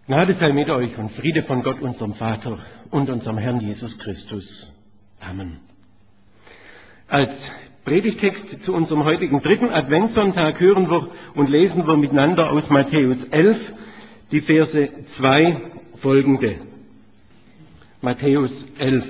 Gnade sei mit euch und Friede von Gott, unserem Vater und unserem Herrn Jesus Christus. Amen. Als Predigtext zu unserem heutigen dritten Adventssonntag hören wir und lesen wir miteinander aus Matthäus 11, die Verse 2 folgende. Matthäus 11,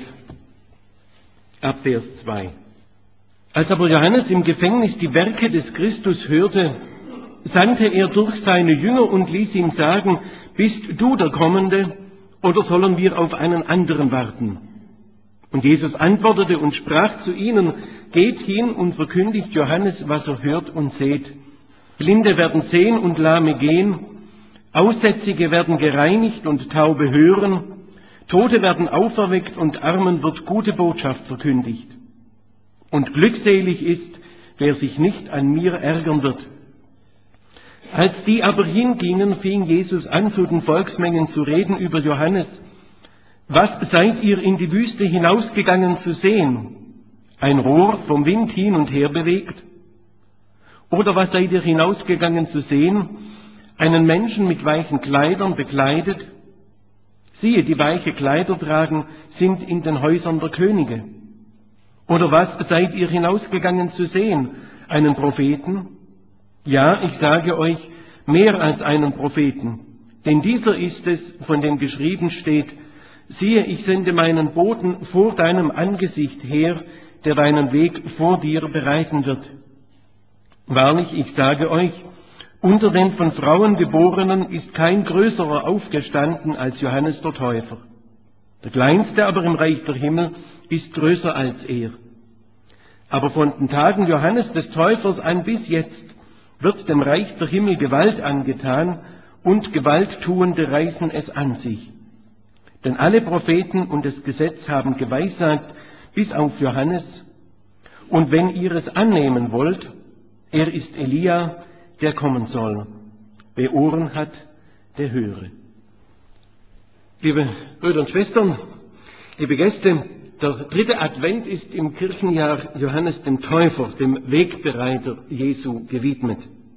ab Vers 2. Als aber Johannes im Gefängnis die Werke des Christus hörte, sandte er durch seine Jünger und ließ ihm sagen: Bist du der Kommende, oder sollen wir auf einen anderen warten? Und Jesus antwortete und sprach zu ihnen: Geht hin und verkündigt Johannes, was er hört und seht. Blinde werden sehen und Lahme gehen, Aussätzige werden gereinigt und Taube hören, Tote werden auferweckt und Armen wird gute Botschaft verkündigt. Und glückselig ist, wer sich nicht an mir ärgern wird. Als die aber hingingen, fing Jesus an, zu den Volksmengen zu reden über Johannes. Was seid ihr in die Wüste hinausgegangen zu sehen? Ein Rohr vom Wind hin und her bewegt? Oder was seid ihr hinausgegangen zu sehen? Einen Menschen mit weichen Kleidern bekleidet? Siehe, die weiche Kleider tragen, sind in den Häusern der Könige. Oder was seid ihr hinausgegangen zu sehen? Einen Propheten? Ja, ich sage euch, mehr als einen Propheten. Denn dieser ist es, von dem geschrieben steht: Siehe, ich sende meinen Boten vor deinem Angesicht her, der deinen Weg vor dir bereiten wird. Wahrlich, ich sage euch, unter den von Frauen Geborenen ist kein größerer aufgestanden als Johannes der Täufer. Der Kleinste aber im Reich der Himmel ist größer als er. Aber von den Tagen Johannes des Täufers an bis jetzt wird dem Reich der Himmel Gewalt angetan, und Gewalttuende reißen es an sich. Denn alle Propheten und das Gesetz haben geweissagt, bis auf Johannes. Und wenn ihr es annehmen wollt, er ist Elia, der kommen soll. Wer Ohren hat, der höre. Liebe Brüder und Schwestern, liebe Gäste, der dritte Advent ist im Kirchenjahr Johannes dem Täufer, dem Wegbereiter Jesu, gewidmet.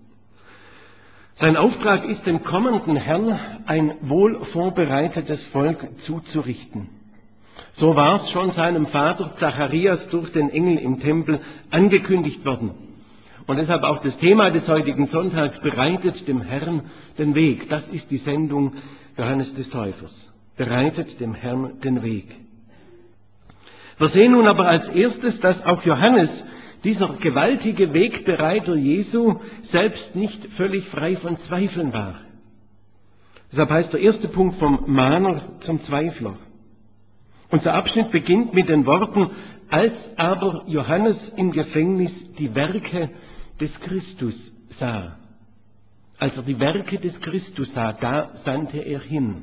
Sein Auftrag ist, dem kommenden Herrn ein wohl vorbereitetes Volk zuzurichten. So war es schon seinem Vater Zacharias durch den Engel im Tempel angekündigt worden. Und deshalb auch das Thema des heutigen Sonntags: Bereitet dem Herrn den Weg. Das ist die Sendung Johannes des Täufers. Bereitet dem Herrn den Weg. Wir sehen nun aber als erstes, dass auch Johannes, dieser gewaltige Wegbereiter Jesu, selbst nicht völlig frei von Zweifeln war. Deshalb heißt der erste Punkt: vom Mahner zum Zweifler. Unser Abschnitt beginnt mit den Worten: Als aber Johannes im Gefängnis die Werke des Christus sah. Als er die Werke des Christus sah, da sandte er hin.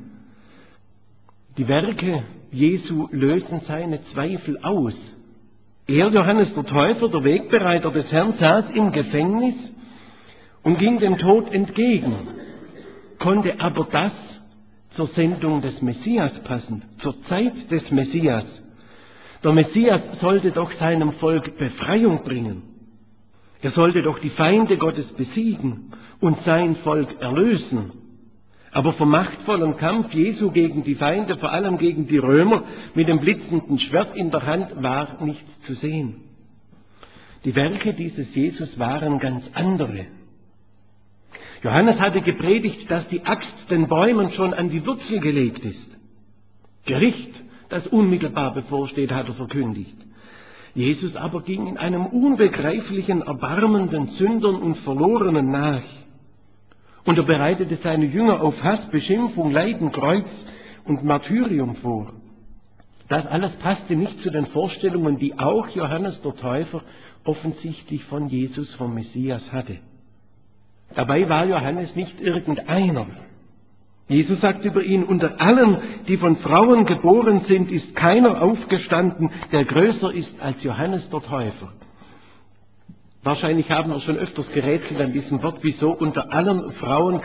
Die Werke Jesu lösen seine Zweifel aus. Er, Johannes der Täufer, der Wegbereiter des Herrn, saß im Gefängnis und ging dem Tod entgegen, konnte aber das zur Sendung des Messias passen, zur Zeit des Messias. Der Messias sollte doch seinem Volk Befreiung bringen. Er sollte doch die Feinde Gottes besiegen und sein Volk erlösen. Aber vom machtvollen Kampf Jesu gegen die Feinde, vor allem gegen die Römer, mit dem blitzenden Schwert in der Hand, war nichts zu sehen. Die Werke dieses Jesus waren ganz andere. Johannes hatte gepredigt, dass die Axt den Bäumen schon an die Wurzel gelegt ist. Gericht, das unmittelbar bevorsteht, hat er verkündigt. Jesus aber ging in einem unbegreiflichen Erbarmen den Sündern und Verlorenen nach. Und er bereitete seine Jünger auf Hass, Beschimpfung, Leiden, Kreuz und Martyrium vor. Das alles passte nicht zu den Vorstellungen, die auch Johannes der Täufer offensichtlich von Jesus, vom Messias, hatte. Dabei war Johannes nicht irgendeiner. Jesus sagt über ihn: Unter allen, die von Frauen geboren sind, ist keiner aufgestanden, der größer ist als Johannes der Täufer. Wahrscheinlich haben wir schon öfters gerätselt an diesem Wort, wieso unter allen von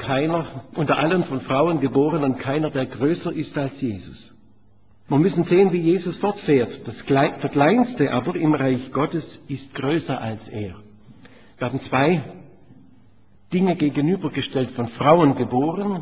Frauen Geborenen keiner, der größer ist als Jesus. Wir müssen sehen, wie Jesus fortfährt. Der Kleinste aber im Reich Gottes ist größer als er. Wir haben zwei Dinge gegenübergestellt: von Frauen geboren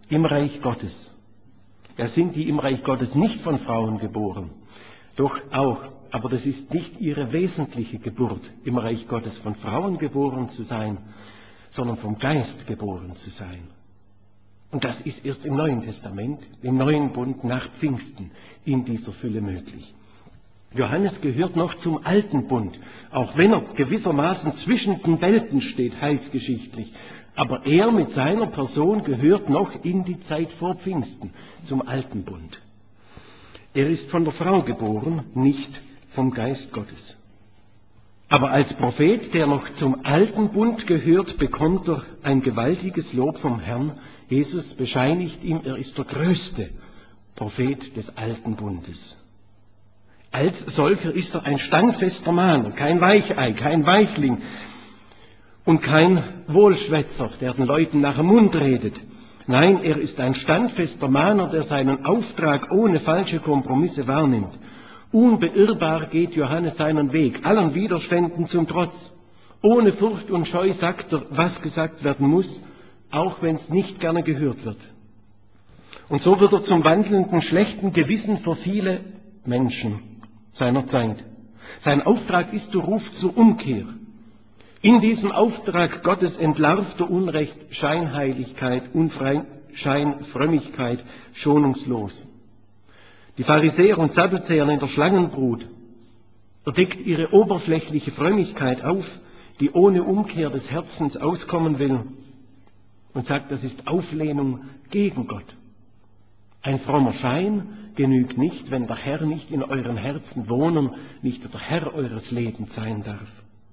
im Reich Gottes. Ja, sind die im Reich Gottes nicht von Frauen geboren? Doch auch, aber das ist nicht ihre wesentliche Geburt, im Reich Gottes von Frauen geboren zu sein, sondern vom Geist geboren zu sein. Und das ist erst im Neuen Testament, im Neuen Bund nach Pfingsten in dieser Fülle möglich. Johannes gehört noch zum Alten Bund, auch wenn er gewissermaßen zwischen den Welten steht, heilsgeschichtlich. Aber er mit seiner Person gehört noch in die Zeit vor Pfingsten, zum Alten Bund. Er ist von der Frau geboren, nicht vom Geist Gottes. Aber als Prophet, der noch zum Alten Bund gehört, bekommt er ein gewaltiges Lob vom Herrn. Jesus bescheinigt ihm, er ist der größte Prophet des Alten Bundes. Als solcher ist er ein standfester Mahner, kein Weichei, kein Weichling und kein Wohlschwätzer, der den Leuten nach dem Mund redet. Nein, er ist ein standfester Mahner, der seinen Auftrag ohne falsche Kompromisse wahrnimmt. Unbeirrbar geht Johannes seinen Weg, allen Widerständen zum Trotz. Ohne Furcht und Scheu sagt er, was gesagt werden muss, auch wenn es nicht gerne gehört wird. Und so wird er zum wandelnden schlechten Gewissen für viele Menschen seiner Zeit. Sein Auftrag ist der Ruf zur Umkehr. In diesem Auftrag Gottes entlarvt er Unrecht, Scheinheiligkeit, Scheinfrömmigkeit schonungslos. Die Pharisäer und Sadduzäer in der Schlangenbrut, er deckt ihre oberflächliche Frömmigkeit auf, die ohne Umkehr des Herzens auskommen will, und sagt, das ist Auflehnung gegen Gott. Ein frommer Schein genügt nicht, wenn der Herr nicht in euren Herzen wohnen, nicht der Herr eures Lebens sein darf.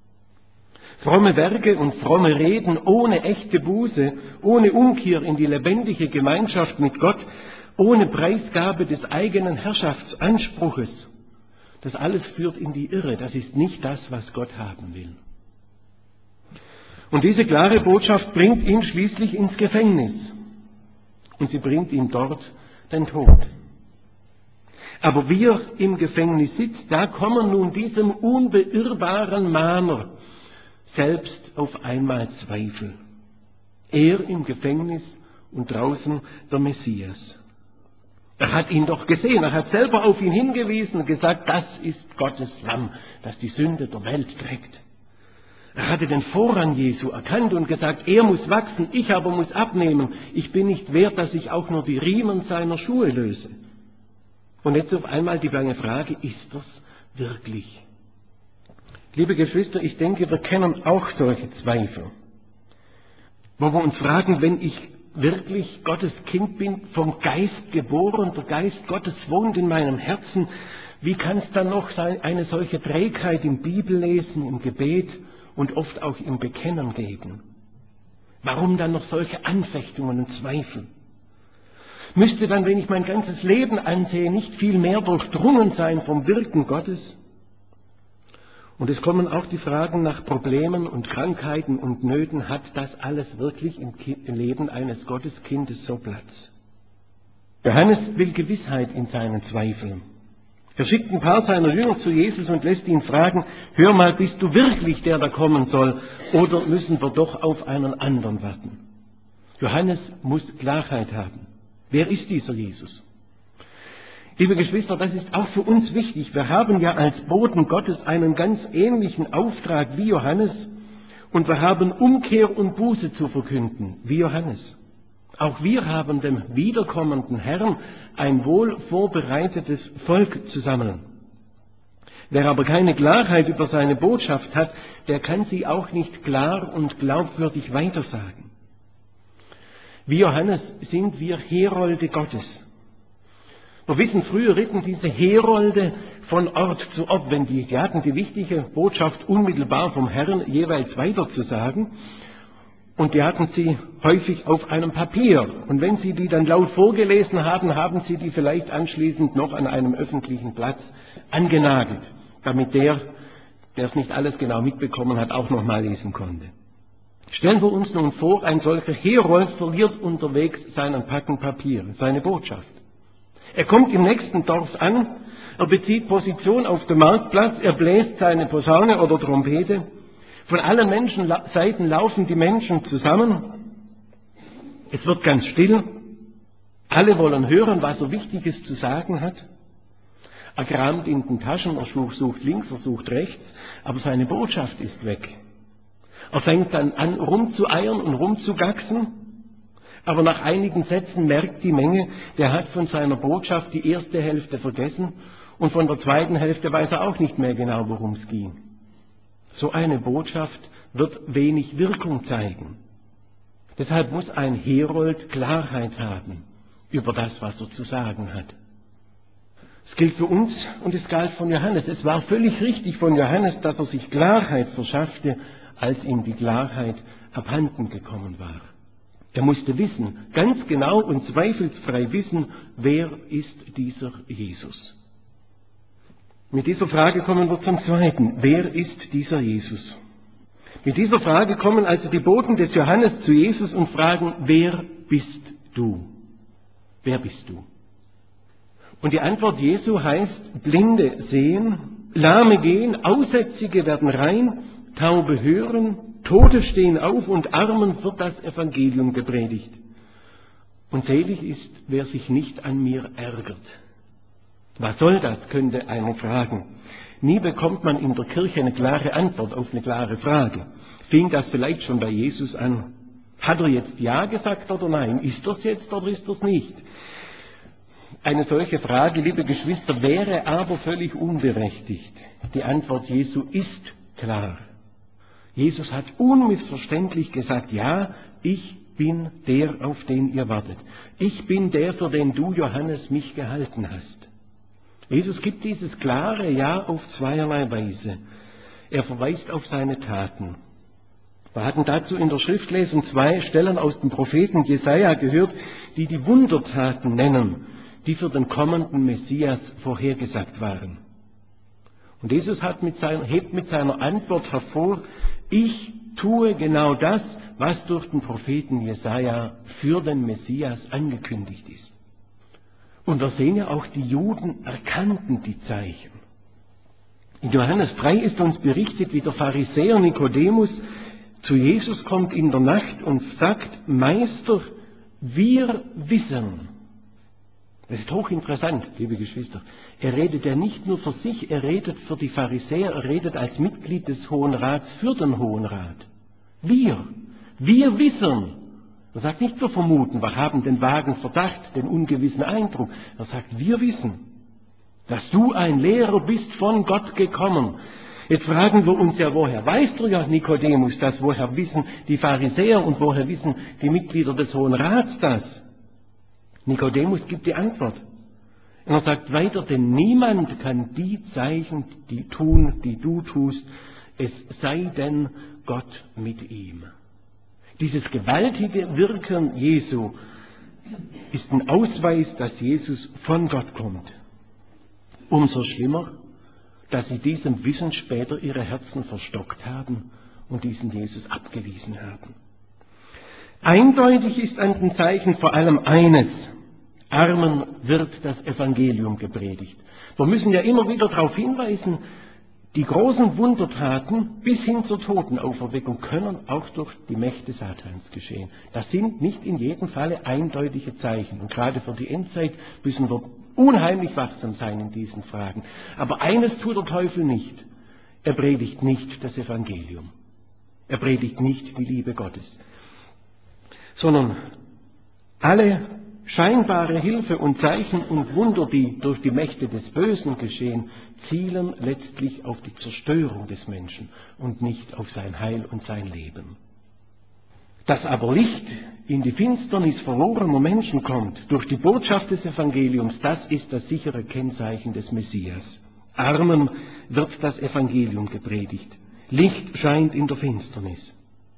Fromme Werke und fromme Reden ohne echte Buße, ohne Umkehr in die lebendige Gemeinschaft mit Gott, ohne Preisgabe des eigenen Herrschaftsanspruches, das alles führt in die Irre. Das ist nicht das, was Gott haben will. Und diese klare Botschaft bringt ihn schließlich ins Gefängnis. Und sie bringt ihm dort den Tod. Aber wie er im Gefängnis sitzt, da kommen nun diesem unbeirrbaren Mahner selbst auf einmal Zweifel. Er im Gefängnis und draußen der Messias. Er hat ihn doch gesehen, er hat selber auf ihn hingewiesen und gesagt, das ist Gottes Lamm, das die Sünde der Welt trägt. Er hatte den Vorrang Jesu erkannt und gesagt, er muss wachsen, ich aber muss abnehmen. Ich bin nicht wert, dass ich auch nur die Riemen seiner Schuhe löse. Und jetzt auf einmal die bange Frage, ist das wirklich? Liebe Geschwister, ich denke, wir kennen auch solche Zweifel, wo wir uns fragen, wenn ich wirklich Gottes Kind bin, vom Geist geboren, der Geist Gottes wohnt in meinem Herzen, wie kann es dann noch eine solche Trägheit im Bibellesen, im Gebet und oft auch im Bekennen geben? Warum dann noch solche Anfechtungen und Zweifel? Müsste dann, wenn ich mein ganzes Leben ansehe, nicht viel mehr durchdrungen sein vom Wirken Gottes? Und es kommen auch die Fragen nach Problemen und Krankheiten und Nöten. Hat das alles wirklich im Leben eines Gotteskindes so Platz? Johannes will Gewissheit in seinen Zweifeln. Er schickt ein paar seiner Jünger zu Jesus und lässt ihn fragen, hör mal, bist du wirklich der, der kommen soll, oder müssen wir doch auf einen anderen warten? Johannes muss Klarheit haben. Wer ist dieser Jesus? Liebe Geschwister, das ist auch für uns wichtig. Wir haben ja als Boten Gottes einen ganz ähnlichen Auftrag wie Johannes und wir haben Umkehr und Buße zu verkünden, wie Johannes. Auch wir haben dem wiederkommenden Herrn ein wohl vorbereitetes Volk zu sammeln. Wer aber keine Klarheit über seine Botschaft hat, der kann sie auch nicht klar und glaubwürdig weitersagen. Wie Johannes sind wir Herolde Gottes. Wir wissen, früher ritten diese Herolde von Ort zu Ort, wenn die hatten die wichtige Botschaft unmittelbar vom Herrn jeweils weiterzusagen. Und die hatten sie häufig auf einem Papier. Und wenn sie die dann laut vorgelesen haben, haben sie die vielleicht anschließend noch an einem öffentlichen Platz angenagelt, damit der es nicht alles genau mitbekommen hat, auch noch mal lesen konnte. Stellen wir uns nun vor, ein solcher Herold verliert unterwegs seinen Packen Papier, seine Botschaft. Er kommt im nächsten Dorf an, er bezieht Position auf dem Marktplatz, er bläst seine Posaune oder Trompete. Von allen Menschenseiten laufen die Menschen zusammen. Es wird ganz still Alle wollen hören, was er Wichtiges zu sagen hat. Er kramt in den Taschen, er sucht links, er sucht rechts, aber seine Botschaft ist weg. Er fängt dann an, rumzueiern und rumzugacksen, aber nach einigen Sätzen merkt die Menge, der hat von seiner Botschaft die erste Hälfte vergessen und von der zweiten Hälfte weiß er auch nicht mehr genau, worum es ging. So eine Botschaft wird wenig Wirkung zeigen. Deshalb muss ein Herold Klarheit haben über das, was er zu sagen hat. Es gilt für uns und es galt von Johannes. Es war völlig richtig von Johannes, dass er sich Klarheit verschaffte, als ihm die Klarheit abhanden gekommen war. Er musste wissen, ganz genau und zweifelsfrei wissen, wer ist dieser Jesus? Mit dieser Frage kommen wir zum Zweiten. Wer ist dieser Jesus? Mit dieser Frage kommen also die Boten des Johannes zu Jesus und fragen, wer bist du? Wer bist du? Und die Antwort Jesu heißt, Blinde sehen, Lahme gehen, Aussätzige werden rein, Taube hören, Tote stehen auf und Armen wird das Evangelium gepredigt. Und selig ist, wer sich nicht an mir ärgert. Was soll das, könnte einer fragen. Nie bekommt man in der Kirche eine klare Antwort auf eine klare Frage. Fing das vielleicht schon bei Jesus an? Hat er jetzt Ja gesagt oder nein? Ist das jetzt oder ist das nicht? Eine solche Frage, liebe Geschwister, wäre aber völlig unberechtigt. Die Antwort Jesu ist klar. Jesus hat unmissverständlich gesagt, ja, ich bin der, auf den ihr wartet. Ich bin der, für den du, Johannes, mich gehalten hast. Jesus gibt dieses klare Ja auf zweierlei Weise. Er verweist auf seine Taten. Wir hatten dazu in der Schriftlesung 2 Stellen aus dem Propheten Jesaja gehört, die die Wundertaten nennen, die für den kommenden Messias vorhergesagt waren. Und Jesus hebt mit seiner Antwort hervor, ich tue genau das, was durch den Propheten Jesaja für den Messias angekündigt ist. Und wir sehen ja auch, die Juden erkannten die Zeichen. In Johannes 3 ist uns berichtet, wie der Pharisäer Nikodemus zu Jesus kommt in der Nacht und sagt, Meister, wir wissen. Das ist hochinteressant, liebe Geschwister. Er redet ja nicht nur für sich, er redet für die Pharisäer, er redet als Mitglied des Hohen Rats für den Hohen Rat. Wir wissen. Er sagt nicht, wir vermuten, wir haben den vagen Verdacht, den ungewissen Eindruck. Er sagt, wir wissen, dass du ein Lehrer bist von Gott gekommen. Jetzt fragen wir uns ja, woher weißt du ja, Nikodemus, das? Woher wissen die Pharisäer und woher wissen die Mitglieder des Hohen Rats das? Nikodemus gibt die Antwort. Und er sagt weiter, denn niemand kann die Zeichen, die tun, die du tust, es sei denn Gott mit ihm. Dieses gewaltige Wirken Jesu ist ein Ausweis, dass Jesus von Gott kommt. Umso schlimmer, dass sie diesem Wissen später ihre Herzen verstockt haben und diesen Jesus abgewiesen haben. Eindeutig ist an den Zeichen vor allem eines: Armen wird das Evangelium gepredigt. Wir müssen ja immer wieder darauf hinweisen, die großen Wundertaten bis hin zur Totenauferweckung können auch durch die Mächte Satans geschehen. Das sind nicht in jedem Falle eindeutige Zeichen. Und gerade für die Endzeit müssen wir unheimlich wachsam sein in diesen Fragen. Aber eines tut der Teufel nicht. Er predigt nicht das Evangelium. Er predigt nicht die Liebe Gottes. Sondern alle scheinbare Hilfe und Zeichen und Wunder, die durch die Mächte des Bösen geschehen, zielen letztlich auf die Zerstörung des Menschen und nicht auf sein Heil und sein Leben. Dass aber Licht in die Finsternis verlorener Menschen kommt, durch die Botschaft des Evangeliums, das ist das sichere Kennzeichen des Messias. Armen wird das Evangelium gepredigt. Licht scheint in der Finsternis.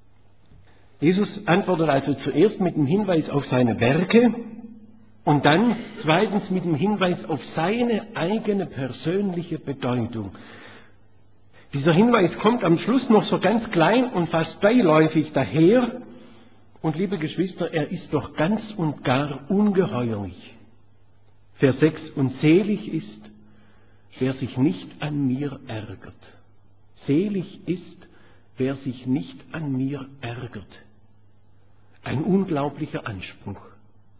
Jesus antwortet also zuerst mit dem Hinweis auf seine Werke und dann zweitens mit dem Hinweis auf seine eigene persönliche Bedeutung. Dieser Hinweis kommt am Schluss noch so ganz klein und fast beiläufig daher. Und liebe Geschwister, er ist doch ganz und gar ungeheuerlich. Vers 6, und selig ist, wer sich nicht an mir ärgert. Selig ist, wer sich nicht an mir ärgert. Ein unglaublicher Anspruch.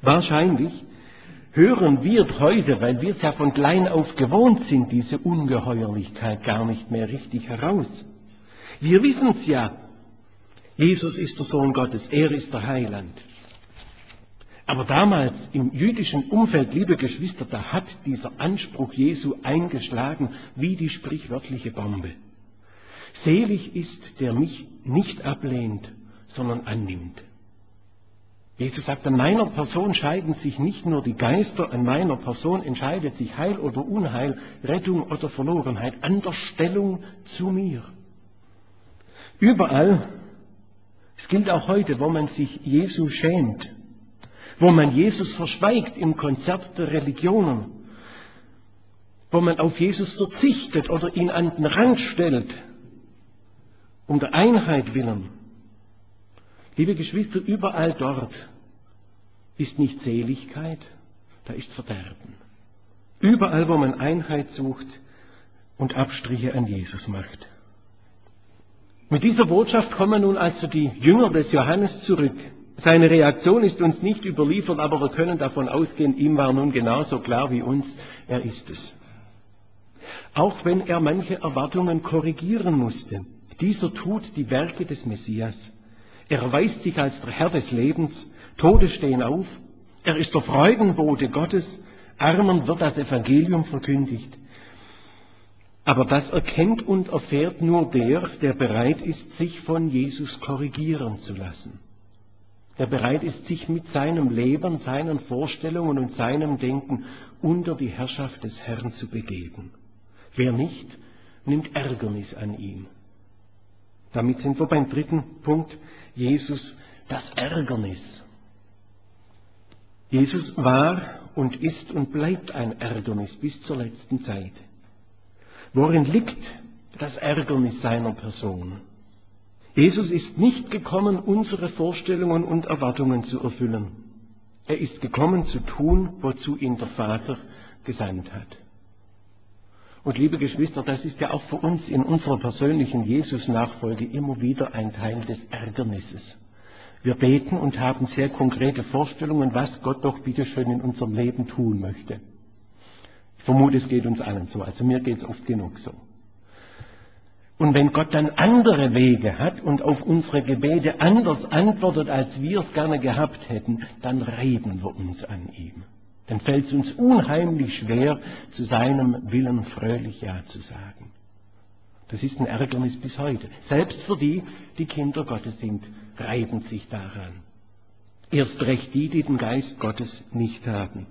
Wahrscheinlich hören wir heute, weil wir es ja von klein auf gewohnt sind, diese Ungeheuerlichkeit gar nicht mehr richtig heraus. Wir wissen es ja, Jesus ist der Sohn Gottes, er ist der Heiland. Aber damals im jüdischen Umfeld, liebe Geschwister, da hat dieser Anspruch Jesu eingeschlagen wie die sprichwörtliche Bombe. Selig ist, der mich nicht ablehnt, sondern annimmt. Jesus sagt, an meiner Person scheiden sich nicht nur die Geister, an meiner Person entscheidet sich Heil oder Unheil, Rettung oder Verlorenheit, an der Stellung zu mir. Überall, es gilt auch heute, wo man sich Jesu schämt, wo man Jesus verschweigt im Konzert der Religionen, wo man auf Jesus verzichtet oder ihn an den Rand stellt, um der Einheit willen. Liebe Geschwister, überall dort ist nicht Seligkeit, da ist Verderben. Überall, wo man Einheit sucht und Abstriche an Jesus macht. Mit dieser Botschaft kommen nun also die Jünger des Johannes zurück. Seine Reaktion ist uns nicht überliefert, aber wir können davon ausgehen, ihm war nun genauso klar wie uns, er ist es. Auch wenn er manche Erwartungen korrigieren musste, dieser tut die Werke des Messias. Er erweist sich als der Herr des Lebens, Tote stehen auf, er ist der Freudenbote Gottes, Armen wird das Evangelium verkündigt. Aber das erkennt und erfährt nur der bereit ist, sich von Jesus korrigieren zu lassen. Der bereit ist, sich mit seinem Leben, seinen Vorstellungen und seinem Denken unter die Herrschaft des Herrn zu begeben. Wer nicht, nimmt Ärgernis an ihm. Damit sind wir beim dritten Punkt, Jesus, das Ärgernis. Jesus war und ist und bleibt ein Ärgernis bis zur letzten Zeit. Worin liegt das Ärgernis seiner Person? Jesus ist nicht gekommen, unsere Vorstellungen und Erwartungen zu erfüllen. Er ist gekommen, zu tun, wozu ihn der Vater gesandt hat. Und liebe Geschwister, das ist ja auch für uns in unserer persönlichen Jesus-Nachfolge immer wieder ein Teil des Ärgernisses. Wir beten und haben sehr konkrete Vorstellungen, was Gott doch bitteschön in unserem Leben tun möchte. Ich vermute, es geht uns allen so, also mir geht es oft genug so. Und wenn Gott dann andere Wege hat und auf unsere Gebete anders antwortet, als wir es gerne gehabt hätten, dann reiben wir uns an ihm. Dann fällt es uns unheimlich schwer, zu seinem Willen fröhlich Ja zu sagen. Das ist ein Ärgernis bis heute. Selbst für die, die Kinder Gottes sind, reiben sich daran. Erst recht die, die den Geist Gottes nicht haben.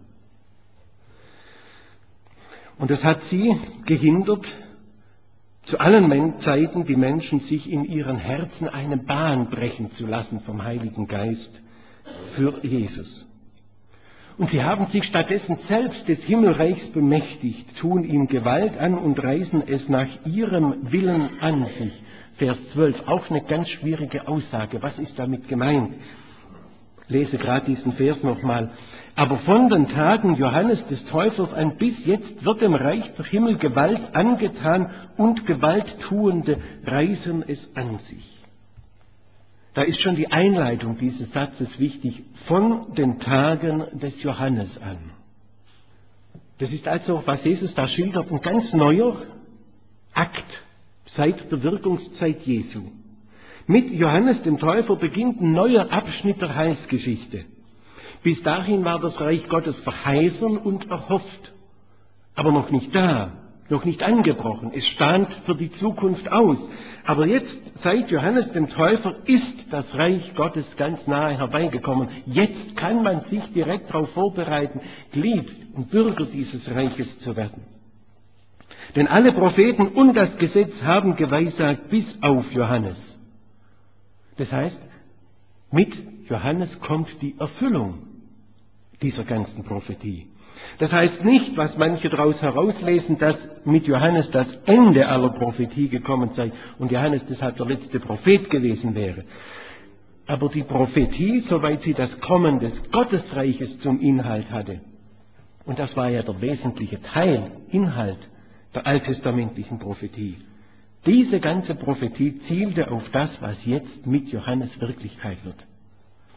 Und das hat sie gehindert, zu allen Zeiten die Menschen sich in ihren Herzen eine Bahn brechen zu lassen vom Heiligen Geist für Jesus. Und sie haben sich stattdessen selbst des Himmelreichs bemächtigt, tun ihm Gewalt an und reißen es nach ihrem Willen an sich. Vers 12, auch eine ganz schwierige Aussage. Was ist damit gemeint? Ich lese gerade diesen Vers nochmal. Aber von den Tagen Johannes des Täufers an bis jetzt wird dem Reich der Himmel Gewalt angetan und Gewalttuende reißen es an sich. Da ist schon die Einleitung dieses Satzes wichtig. Von den Tagen des Johannes an. Das ist also, was Jesus da schildert, ein ganz neuer Akt seit der Wirkungszeit Jesu. Mit Johannes dem Täufer beginnt ein neuer Abschnitt der Heilsgeschichte. Bis dahin war das Reich Gottes verheißen und erhofft, aber noch nicht da, noch nicht angebrochen. Es stand für die Zukunft aus. Aber jetzt, seit Johannes dem Täufer, ist das Reich Gottes ganz nahe herbeigekommen. Jetzt kann man sich direkt darauf vorbereiten, Glied und Bürger dieses Reiches zu werden. Denn alle Propheten und das Gesetz haben geweissagt bis auf Johannes. Das heißt, mit Johannes kommt die Erfüllung dieser ganzen Prophetie. Das heißt nicht, was manche daraus herauslesen, dass mit Johannes das Ende aller Prophetie gekommen sei und Johannes deshalb der letzte Prophet gewesen wäre. Aber die Prophetie, soweit sie das Kommen des Gottesreiches zum Inhalt hatte, und das war ja der wesentliche Teil, Inhalt der alttestamentlichen Prophetie, diese ganze Prophetie zielte auf das, was jetzt mit Johannes Wirklichkeit wird.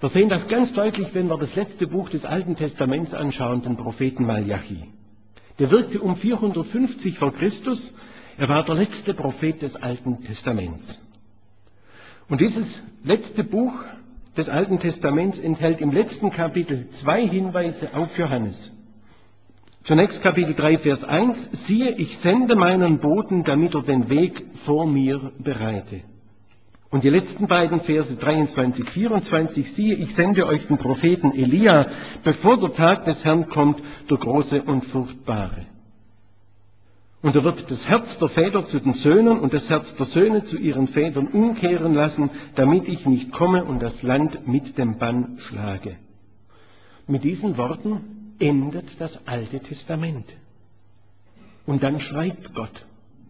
Wir sehen das ganz deutlich, wenn wir das letzte Buch des Alten Testaments anschauen, den Propheten Malachi. Der wirkte um 450 vor Christus. Er war der letzte Prophet des Alten Testaments. Und dieses letzte Buch des Alten Testaments enthält im letzten Kapitel 2 Hinweise auf Johannes. Zunächst Kapitel 3, Vers 1. Siehe, ich sende meinen Boten, damit er den Weg vor mir bereite. Und die letzten beiden Verse 23, 24. Siehe, ich sende euch den Propheten Elia, bevor der Tag des Herrn kommt, der große und furchtbare. Und er wird das Herz der Väter zu den Söhnen und das Herz der Söhne zu ihren Vätern umkehren lassen, damit ich nicht komme und das Land mit dem Bann schlage. Mit diesen Worten endet das Alte Testament. Und dann schweigt Gott.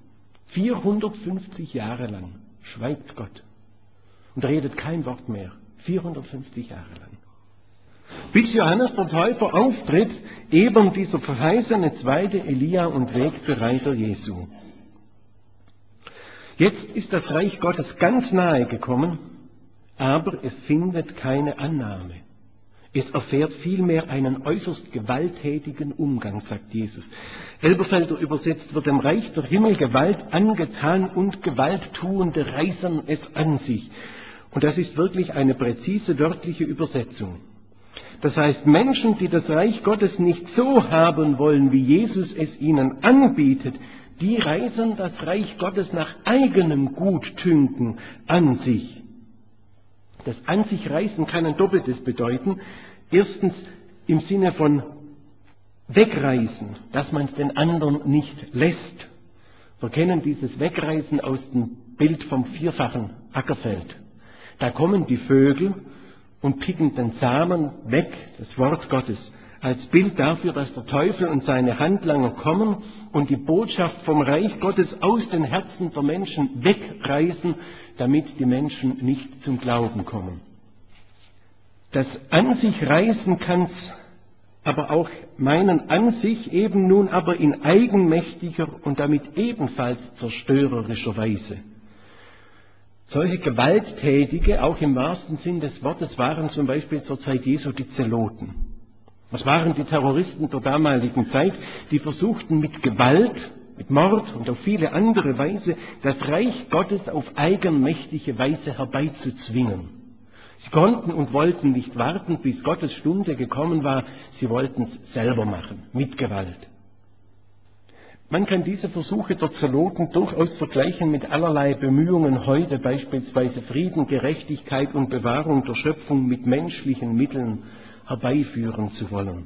450 Jahre lang schweigt Gott. Und redet kein Wort mehr. 450 Jahre lang. Bis Johannes der Täufer auftritt, eben dieser verheißene zweite Elia und Wegbereiter Jesu. Jetzt ist das Reich Gottes ganz nahe gekommen, aber es findet keine Annahme. Es erfährt vielmehr einen äußerst gewalttätigen Umgang, sagt Jesus. Elberfelder übersetzt, wird dem Reich der Himmel Gewalt angetan und Gewalttuende reißen es an sich. Und das ist wirklich eine präzise wörtliche Übersetzung. Das heißt, Menschen, die das Reich Gottes nicht so haben wollen, wie Jesus es ihnen anbietet, die reißen das Reich Gottes nach eigenem Gutdünken an sich. Das An sich reißen kann ein Doppeltes bedeuten. Erstens im Sinne von wegreißen, dass man es den anderen nicht lässt. Wir kennen dieses Wegreißen aus dem Bild vom vierfachen Ackerfeld. Da kommen die Vögel und picken den Samen weg, das Wort Gottes, als Bild dafür, dass der Teufel und seine Handlanger kommen und die Botschaft vom Reich Gottes aus den Herzen der Menschen wegreißen, damit die Menschen nicht zum Glauben kommen. Das An sich reißen kann es aber auch meinen, an sich eben nun aber in eigenmächtiger und damit ebenfalls zerstörerischer Weise. Solche Gewalttätige, auch im wahrsten Sinn des Wortes, waren zum Beispiel zur Zeit Jesu die Zeloten. Das waren die Terroristen der damaligen Zeit, die versuchten mit Gewalt, mit Mord und auf viele andere Weise das Reich Gottes auf eigenmächtige Weise herbeizuzwingen. Sie konnten und wollten nicht warten, bis Gottes Stunde gekommen war, sie wollten es selber machen, mit Gewalt. Man kann diese Versuche der Zeloten durchaus vergleichen mit allerlei Bemühungen heute, beispielsweise Frieden, Gerechtigkeit und Bewahrung der Schöpfung mit menschlichen Mitteln herbeiführen zu wollen.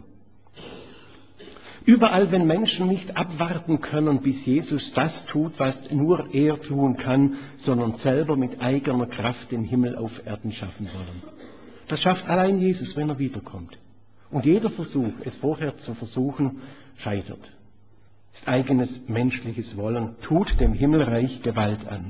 Überall, wenn Menschen nicht abwarten können, bis Jesus das tut, was nur er tun kann, sondern selber mit eigener Kraft den Himmel auf Erden schaffen wollen. Das schafft allein Jesus, wenn er wiederkommt. Und jeder Versuch, es vorher zu versuchen, scheitert. Das eigenes menschliches Wollen tut dem Himmelreich Gewalt an.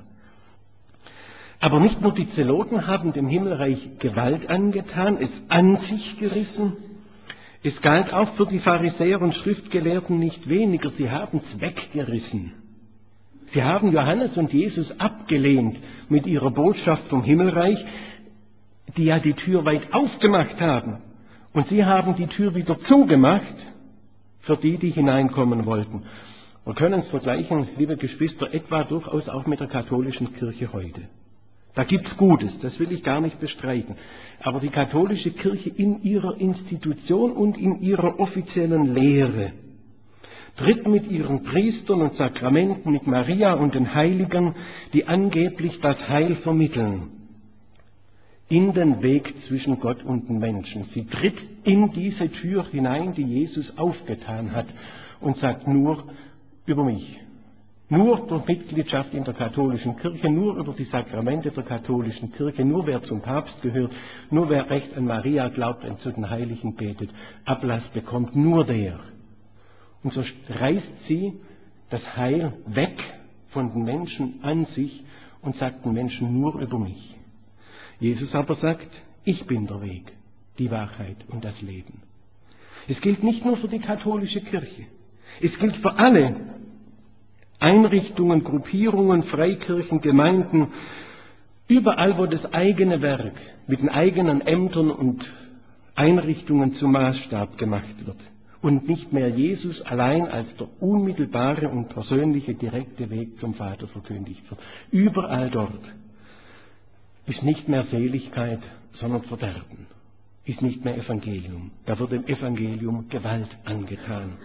Aber nicht nur die Zeloten haben dem Himmelreich Gewalt angetan, es an sich gerissen. Es galt auch für die Pharisäer und Schriftgelehrten nicht weniger, sie haben es weggerissen. Sie haben Johannes und Jesus abgelehnt mit ihrer Botschaft vom Himmelreich, die ja die Tür weit aufgemacht haben. Und sie haben die Tür wieder zugemacht für die, die hineinkommen wollten. Wir können es vergleichen, liebe Geschwister, etwa durchaus auch mit der katholischen Kirche heute. Da gibt's Gutes, das will ich gar nicht bestreiten. Aber die katholische Kirche in ihrer Institution und in ihrer offiziellen Lehre tritt mit ihren Priestern und Sakramenten, mit Maria und den Heiligen, die angeblich das Heil vermitteln, in den Weg zwischen Gott und den Menschen. Sie tritt in diese Tür hinein, die Jesus aufgetan hat, und sagt nur über mich. Nur durch Mitgliedschaft in der katholischen Kirche, nur über die Sakramente der katholischen Kirche, nur wer zum Papst gehört, nur wer recht an Maria glaubt und zu den Heiligen betet, Ablass bekommt, nur der. Und so reißt sie das Heil weg von den Menschen an sich und sagt den Menschen nur über mich. Jesus aber sagt, ich bin der Weg, die Wahrheit und das Leben. Es gilt nicht nur für die katholische Kirche, es gilt für alle Einrichtungen, Gruppierungen, Freikirchen, Gemeinden, Überall, wo das eigene Werk mit den eigenen Ämtern und Einrichtungen zum Maßstab gemacht wird und nicht mehr Jesus allein als der unmittelbare und persönliche direkte Weg zum Vater verkündigt wird, überall dort ist nicht mehr Seligkeit, sondern Verderben, ist nicht mehr Evangelium. Da wird dem Evangelium Gewalt angetan.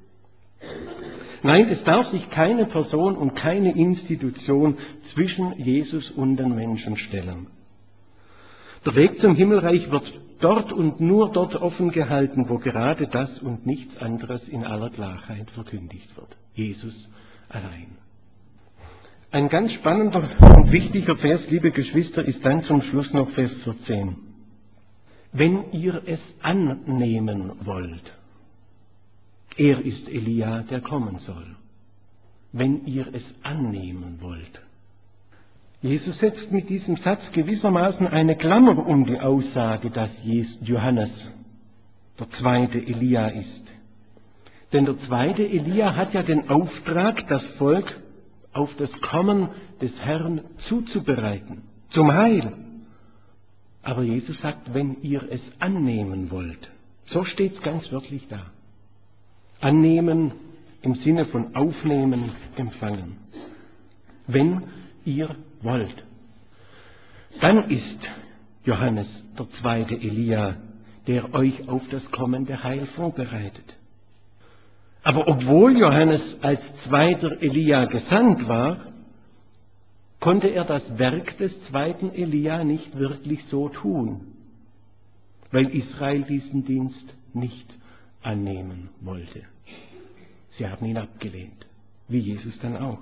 Nein, es darf sich keine Person und keine Institution zwischen Jesus und den Menschen stellen. Der Weg zum Himmelreich wird dort und nur dort offen gehalten, wo gerade das und nichts anderes in aller Klarheit verkündigt wird. Jesus allein. Ein ganz spannender und wichtiger Vers, liebe Geschwister, ist dann zum Schluss noch Vers 14. Wenn ihr es annehmen wollt, er ist Elia, der kommen soll. Wenn ihr es annehmen wollt. Jesus setzt mit diesem Satz gewissermaßen eine Klammer um die Aussage, dass Johannes der zweite Elia ist. Denn der zweite Elia hat ja den Auftrag, das Volk auf das Kommen des Herrn zuzubereiten, zum Heil. Aber Jesus sagt, wenn ihr es annehmen wollt, so steht es ganz wörtlich da. Annehmen im Sinne von aufnehmen, empfangen. Wenn ihr wollt. Dann ist Johannes der zweite Elia, der euch auf das kommende Heil vorbereitet. Aber obwohl Johannes als zweiter Elia gesandt war, konnte er das Werk des zweiten Elia nicht wirklich so tun, weil Israel diesen Dienst nicht annehmen wollte. Sie haben ihn abgelehnt, wie Jesus dann auch.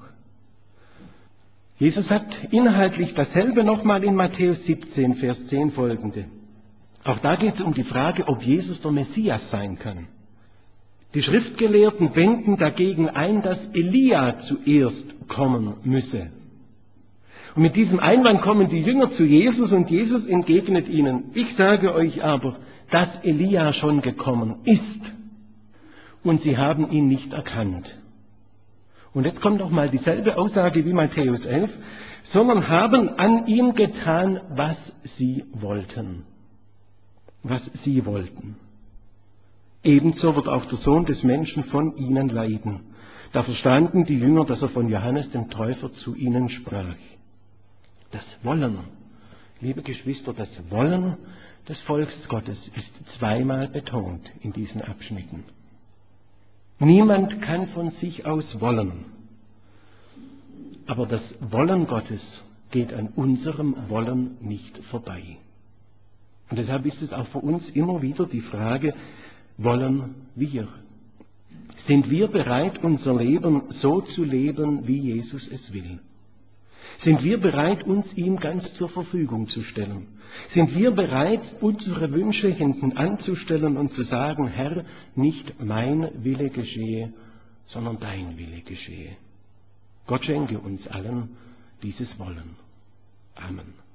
Jesus sagt inhaltlich dasselbe nochmal in Matthäus 17, Vers 10 folgende. Auch da geht es um die Frage, ob Jesus der Messias sein kann. Die Schriftgelehrten wenden dagegen ein, dass Elia zuerst kommen müsse. Und mit diesem Einwand kommen die Jünger zu Jesus und Jesus entgegnet ihnen, ich sage euch aber, dass Elia schon gekommen ist und sie haben ihn nicht erkannt. Und jetzt kommt noch mal dieselbe Aussage wie Matthäus 11, sondern haben an ihm getan, was sie wollten. Was sie wollten. Ebenso wird auch der Sohn des Menschen von ihnen leiden. Da verstanden die Jünger, dass er von Johannes dem Täufer zu ihnen sprach. Das Wollen, liebe Geschwister, das Wollen des Volkes Gottes ist zweimal betont in diesen Abschnitten. Niemand kann von sich aus wollen. Aber das Wollen Gottes geht an unserem Wollen nicht vorbei. Und deshalb ist es auch für uns immer wieder die Frage, wollen wir? Sind wir bereit, unser Leben so zu leben, wie Jesus es will? Sind wir bereit, uns ihm ganz zur Verfügung zu stellen? Sind wir bereit, unsere Wünsche hinten anzustellen und zu sagen, Herr, nicht mein Wille geschehe, sondern dein Wille geschehe? Gott schenke uns allen dieses Wollen. Amen.